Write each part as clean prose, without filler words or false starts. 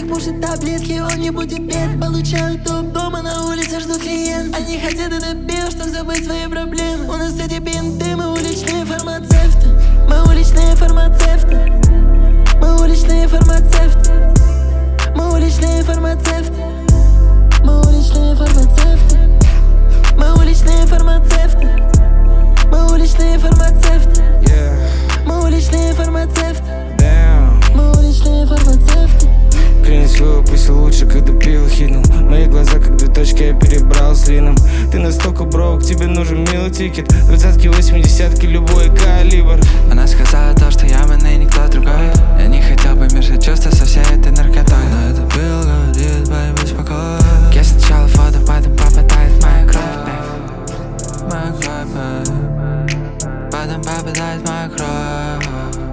них пушит таблетки, он не будет бед. Получают топ, дома на улице ждут клиент. Они хотят это пиво, чтоб забыть свои проблемы. У нас эти бинты, мы уличные фармацевты. Мы уличные фармацевты. Мы уличные фармацевты. Мы уличные фармацевты. Мы уличные фармацевты. Мы уличные фармацевты. Мы уличные фармацевты. Мы уличные фармацевты. Мы уличные фармацевты. Клянусь, выпустил лучше, когда пил хитнул. Мои глаза как две точки, я перебрал с лином. Ты настолько брок, тебе нужен милый тикет. 20-ки, 80-ки, любой калибр. Она сказала то, что я мэн и никто другой. Я не хотел бы мешать чувства со всей этой наркотой, но это пил говорит, будь спокоен. Я сначала воду, потом попадает в мою кровь, мою кровь, потом попадает в мою кровь.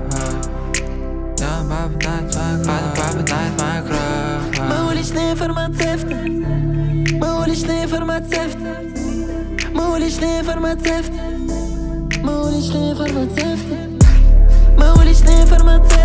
Мы уличные фармацевты. Мы уличные фармацевты. Мы уличные фармацевты. Мы уличные фармацевты. Мы уличные фармацевты.